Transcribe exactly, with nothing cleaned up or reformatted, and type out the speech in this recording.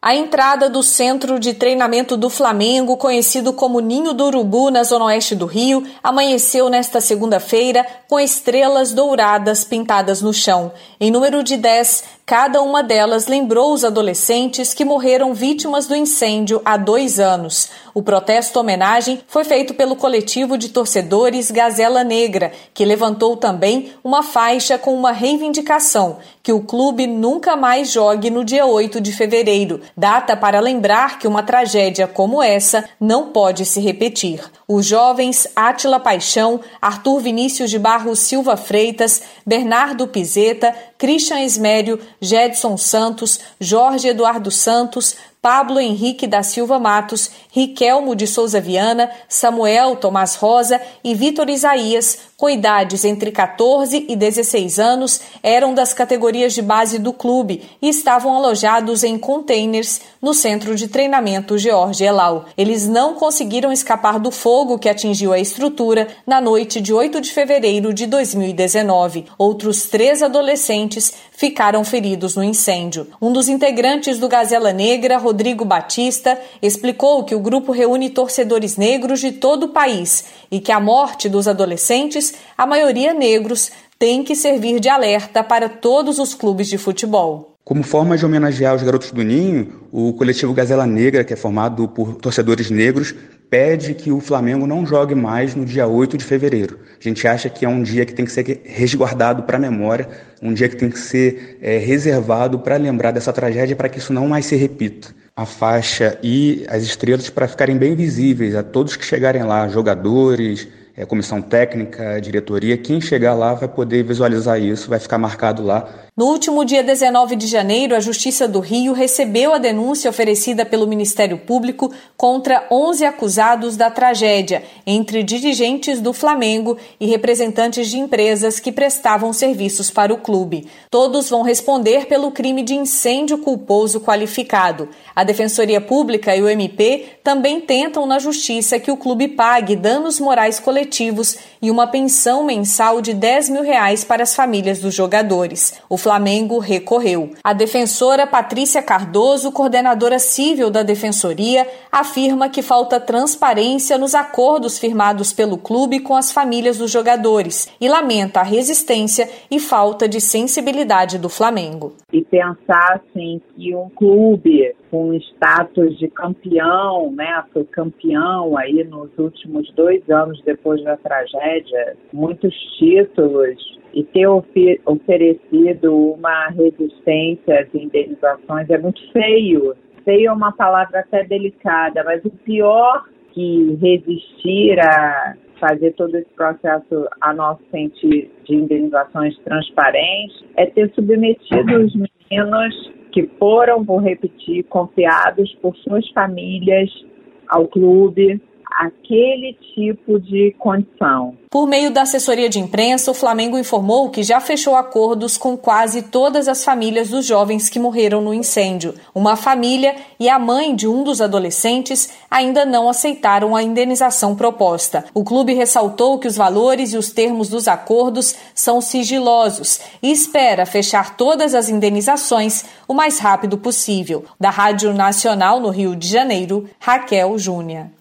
A entrada do centro de treinamento do Flamengo, conhecido como Ninho do Urubu, na zona oeste do Rio, amanheceu nesta segunda-feira com estrelas douradas pintadas no chão. Em número de dez, cada uma delas lembrou os adolescentes que morreram vítimas do incêndio há dois anos. O protesto-homenagem foi feito pelo coletivo de torcedores Gazela Negra, que levantou também uma faixa com uma reivindicação, que o clube nunca mais jogue no dia oito de fevereiro, data para lembrar que uma tragédia como essa não pode se repetir. Os jovens Átila Paixão, Arthur Vinícius de Barros Silva Freitas, Bernardo Pizeta, Christian Esmério, Gedson Santos, Jorge Eduardo Santos, Pablo Henrique da Silva Matos, Riquelmo de Souza Viana, Samuel Tomás Rosa e Vitor Isaías, com idades entre catorze e dezesseis anos, eram das categorias de base do clube e estavam alojados em containers no centro de treinamento George Elal. Eles não conseguiram escapar do fogo que atingiu a estrutura na noite de oito de fevereiro de dois mil e dezenove. Outros três adolescentes ficaram feridos no incêndio. Um dos integrantes do Gazela Negra, Rodrigo Batista, explicou que o grupo reúne torcedores negros de todo o país e que a morte dos adolescentes, a maioria negros, tem que servir de alerta para todos os clubes de futebol. Como forma de homenagear os garotos do Ninho, o coletivo Gazela Negra, que é formado por torcedores negros, pede que o Flamengo não jogue mais no dia oito de fevereiro. A gente acha que é um dia que tem que ser resguardado para a memória, um dia que tem que ser é, reservado para lembrar dessa tragédia, para que isso não mais se repita. A faixa e as estrelas para ficarem bem visíveis a todos que chegarem lá, jogadores, é, comissão técnica, diretoria, quem chegar lá vai poder visualizar isso, vai ficar marcado lá. No último dia dezenove de janeiro, a Justiça do Rio recebeu a denúncia oferecida pelo Ministério Público contra onze acusados da tragédia, entre dirigentes do Flamengo e representantes de empresas que prestavam serviços para o clube. Todos vão responder pelo crime de incêndio culposo qualificado. A Defensoria Pública e o M P também tentam na Justiça que o clube pague danos morais coletivos e uma pensão mensal de dez mil reais para as famílias dos jogadores. O Flamengo recorreu. A defensora Patrícia Cardoso, coordenadora civil da Defensoria, afirma que falta transparência nos acordos firmados pelo clube com as famílias dos jogadores e lamenta a resistência e falta de sensibilidade do Flamengo. E pensar assim, que um clube com status de campeão, né, foi campeão aí nos últimos dois anos depois da tragédia, muitos títulos, e ter ofer- oferecido uma resistência às indenizações é muito feio. Feio é uma palavra até delicada, mas o pior que resistir a fazer todo esse processo a nosso sentir de indenizações transparentes é ter submetido os meninos que foram, vou repetir, confiados por suas famílias ao clube, aquele tipo de condição. Por meio da assessoria de imprensa, o Flamengo informou que já fechou acordos com quase todas as famílias dos jovens que morreram no incêndio. Uma família e a mãe de um dos adolescentes ainda não aceitaram a indenização proposta. O clube ressaltou que os valores e os termos dos acordos são sigilosos e espera fechar todas as indenizações o mais rápido possível. Da Rádio Nacional no Rio de Janeiro, Raquel Júnior.